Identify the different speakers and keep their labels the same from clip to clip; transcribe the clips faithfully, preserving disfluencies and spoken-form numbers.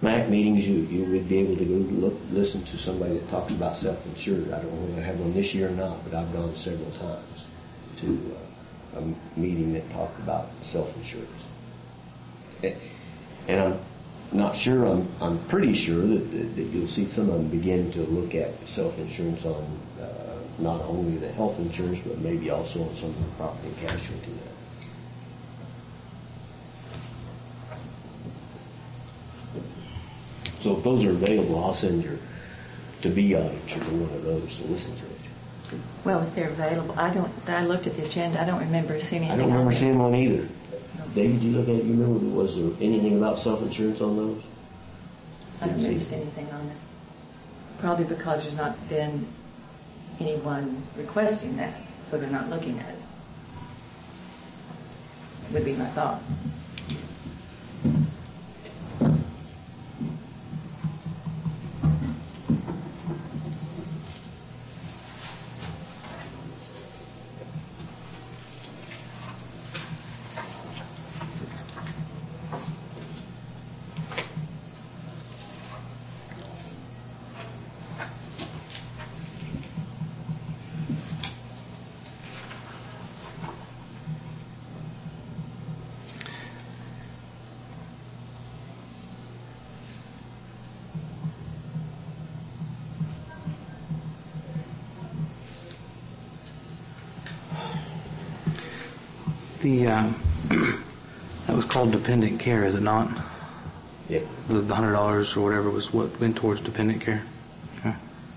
Speaker 1: M A C meetings, you, you would be able to go look, listen to somebody that talks about self-insured. I don't know whether I have one this year or not, but I've gone several times to uh, a meeting that talked about self-insurance. And I'm not sure, I'm, I'm pretty sure that, that, that you'll see some of them begin to look at self-insurance on uh, not only the health insurance, but maybe also on some of the property and casualty now. So if those are available, I'll send your to be auditor to one of those to listen to it.
Speaker 2: Well, if they're available, I don't. I looked at the agenda. I don't remember seeing anything.
Speaker 1: I don't remember
Speaker 2: on
Speaker 1: seeing
Speaker 2: it.
Speaker 1: one either. No. David, you look at it. You remember? Was there anything about self-insurance on those?
Speaker 2: I don't remember seeing anything on it. Probably because there's not been anyone requesting that, so they're not looking at it. Would be my thought.
Speaker 3: The uh, that was called dependent care, is it not?
Speaker 1: Yep.
Speaker 3: The, the hundred dollars or whatever was what went towards dependent care. Okay.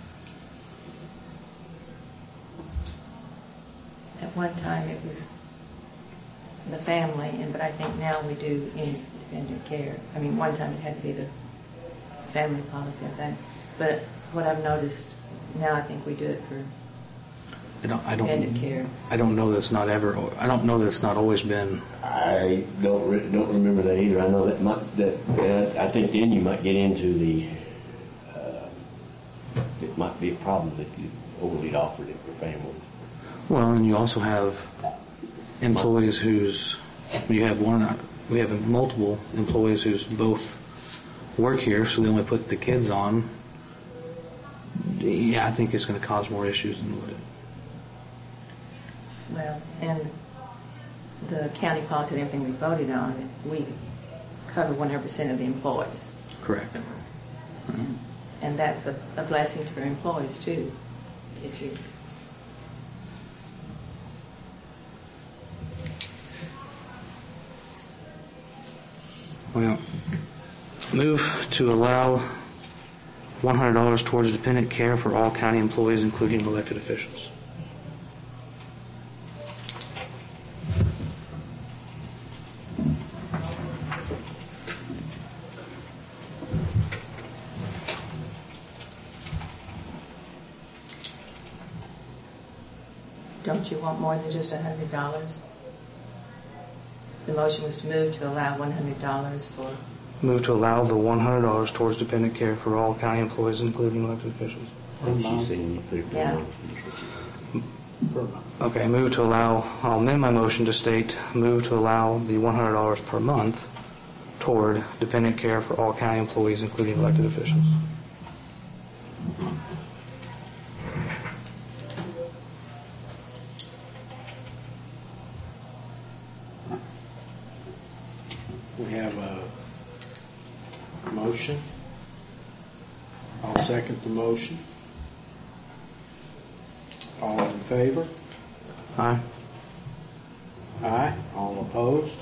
Speaker 2: At one time, it was the family, and but I think now we do independent care. I mean, one time it had to be the family policy, I think. But what I've noticed now, I think we do it for
Speaker 3: I don't. I don't.
Speaker 2: dependent care.
Speaker 3: I don't know that's not ever. I don't know that's not always been.
Speaker 1: I don't re- don't remember that either. I know that might, that uh, I think then you might get into the. Uh, it might be a problem that you overly offered it for families.
Speaker 3: Well, and you also have employees whose you have one. We have multiple employees who's both work here, so they only put the kids on. Yeah, I think it's going to cause more issues than would it.
Speaker 2: Well, and the county policy and everything we voted on, we cover one hundred percent of the employees.
Speaker 3: Correct.
Speaker 2: And, and that's a, a blessing for employees, too. If you
Speaker 3: Well, move to allow one hundred dollars towards dependent care for all county employees, including elected officials.
Speaker 2: don't you want more than just one hundred dollars? The motion was to move to allow one hundred dollars for...
Speaker 3: Move to allow the one hundred dollars towards dependent care for all county employees, including elected officials.
Speaker 1: She's saying you put it
Speaker 2: Yeah.
Speaker 3: Okay, move to allow, I'll amend my motion to state, move to allow the one hundred dollars per month toward dependent care for all county employees, including elected officials.
Speaker 4: We have a motion. I'll second the motion. All in favor?
Speaker 3: Aye.
Speaker 4: Aye. All opposed?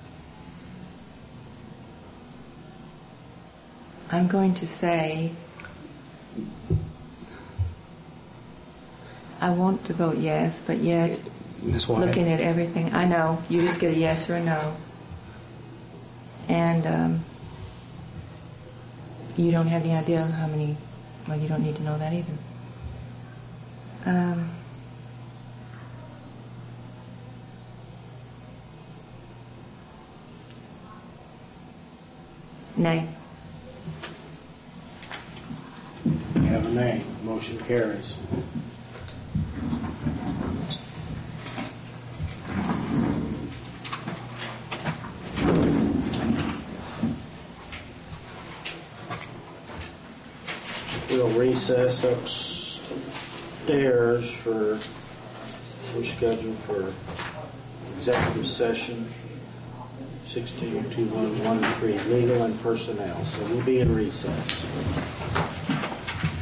Speaker 2: I'm going to say I want to vote yes, but yet,
Speaker 3: Miz White.
Speaker 2: looking at everything, I know, you just get a yes or a no. And um, you don't have any idea how many, well, you don't need to know that either. Um, nay.
Speaker 4: We have a nay. Motion carries. We'll recess upstairs for, we're scheduled for executive session sixteen two one one three, legal and personnel. So we'll be in recess.